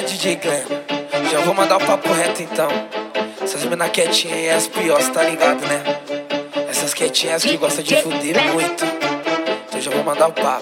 DJ Glenn, já vou mandar o papo reto então. Essas mina quietinhas e as piores, tá ligado, né? Essas quietinhas que gostam de fuder muito. Então já vou mandar o papo.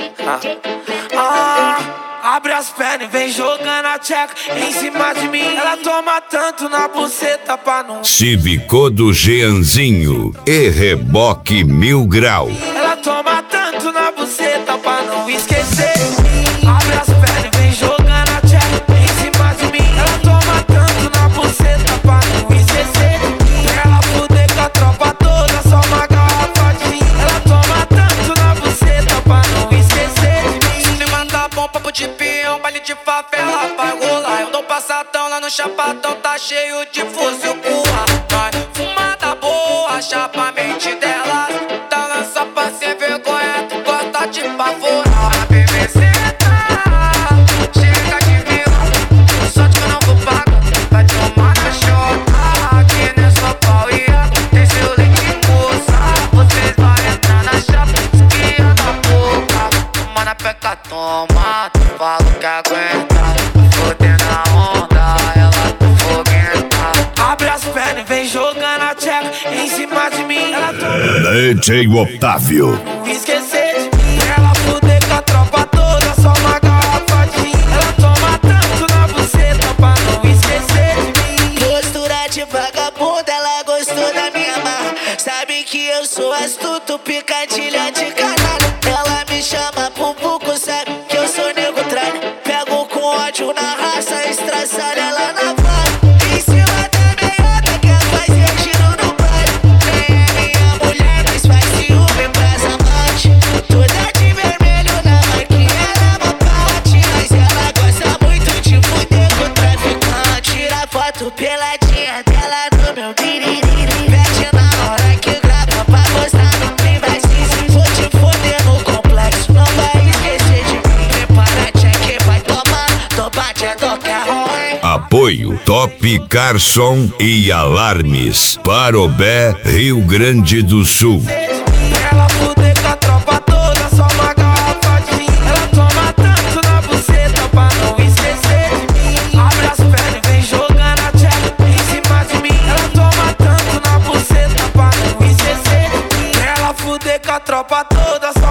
Abre as pernas e vem jogando a tcheca em cima de mim. Ela toma tanto na buceta pra não... Cívicô do Jeanzinho e Reboque 1000 Grau. Ela toma tanto na buceta pra não esquecer de mim. Abre as pernas e vem jogando a tcheca em cima de mim. Ela toma tanto na buceta pra não esquecer de mim. Pra ela fuder com a tropa toda, só uma garrafa de gin. Ela toma tanto na buceta pra não esquecer de mim. Se me mandar bom papo de peão, baile de favela vai rolar. Eu dou passadão lá no chapadão, tá cheio de fuzil curra. Fumada boa, chapa a mente dela. Tá lança pra ser vergonha, tu gosta de pavorar. A BBC tá, chega de vilão. Só que eu não vou pagar, vai tomar na chota. Aqui nessa pauia, tem seu leite moça. Vocês vão entrar na chapa, esquia na boca. Toma na peca, toma, tu fala que aguenta. Foder na onda, ela tá foguenta. Abre as pernas e vem jogando a tcheca em cima de mim. Ela DJ Otávio. não esquecer de mim. Pra ela fuder com a tropa toda, só uma garrafa de gin. Ela toma tanto na buceta pra não esquecer de mim. Postura de vagabunda, ela gostou da minha marra. Sabe que eu sou astuto, picadilha de canalha. Ela me chama pro buco, sabe que eu sou nego tralha. Pego com ódio na raça, estraçalha ela na vara. Em cima da meiota, quer fazer giro no baile. Nem é minha mulher, mas faz ciúme pras amantes. Toda de vermelho na maquinha, ela é uma parte. Mas ela gosta muito de fuder com o traficante. Tira foto peladinha dela no meu biririri. Pede na hora que grava pra postar no privacy. Vou te foder no complexo, não vai esquecer de mim. Prepara, check, vai tomar, bate a toca ruim. Apoio Top Carson e Alarmes. Parobé, Rio Grande do Sul. Pra ela fuder com a tropa toda, só uma garrafa de gin. Ela toma tanto na buceta pra não esquecer de mim. Abre as pernas e vem jogando a tcheca em cima de mim. Ela toma tanto na buceta pra não esquecer de mim. Pra ela fuder com a tropa toda, só